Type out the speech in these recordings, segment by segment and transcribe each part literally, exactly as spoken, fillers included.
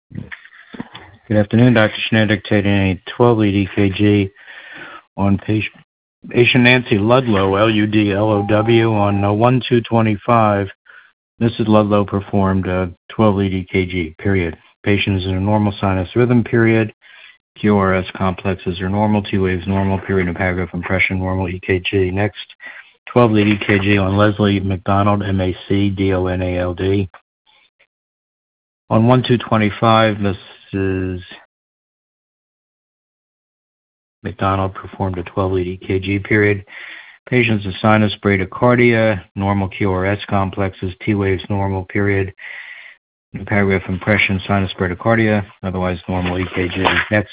Good afternoon, Doctor Schneider dictating a twelve-lead E K G on patient, patient Nancy Ludlow, L U D L O W, on uh, one two twenty-five. Missus Ludlow performed a twelve-lead E K G, period. Patient is in a normal sinus rhythm, period. Q R S complexes are normal, T waves normal, period, and paragraph impression normal, E K G. Next, twelve-lead E K G on Leslie McDonald, M A C D O N A L D. On one two twenty-five, Missus McDonald performed a twelve-lead E K G, period. Patient's a sinus bradycardia, normal Q R S complexes, T waves normal, period. In paragraph impression, sinus bradycardia, otherwise normal E K G. Next,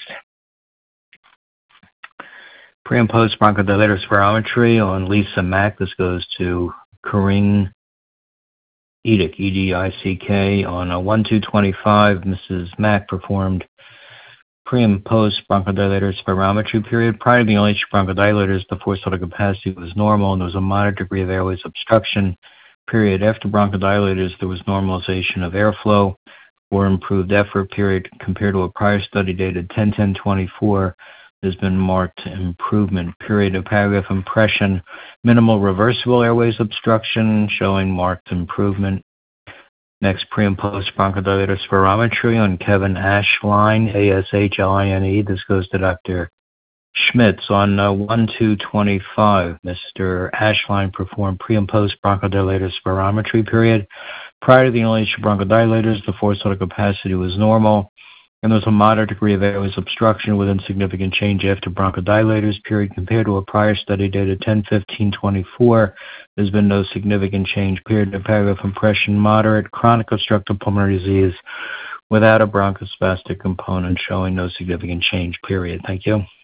pre and post bronchodilator spirometry on Lisa Mack. This goes to Corinne Edick, E D I C K. On a one two twenty-five, Missus Mack performed pre and post bronchodilator spirometry, period. Prior to the L H bronchodilators, the forced total capacity was normal and there was a moderate degree of airways obstruction, period. After bronchodilators, there was normalization of airflow or improved effort, period. Compared to a prior study dated ten ten twenty-four, there's been marked improvement, period. A paragraph impression, minimal reversible airways obstruction, showing marked improvement. Next, pre and post bronchodilator spirometry on Kevin Ashline, A S H L I N E. This goes to Doctor Schmitz. On uh, one two twenty-five, Mister Ashline performed pre and post bronchodilator spirometry, period. Prior to the inhalation bronchodilators, the forced total capacity was normal, and there was a moderate degree of airways obstruction with insignificant change after bronchodilators, period. Compared to a prior study dated ten fifteen twenty-four, there's been no significant change, period. A paragraph impression, moderate chronic obstructive pulmonary disease without a bronchospastic component, showing no significant change, period. Thank you.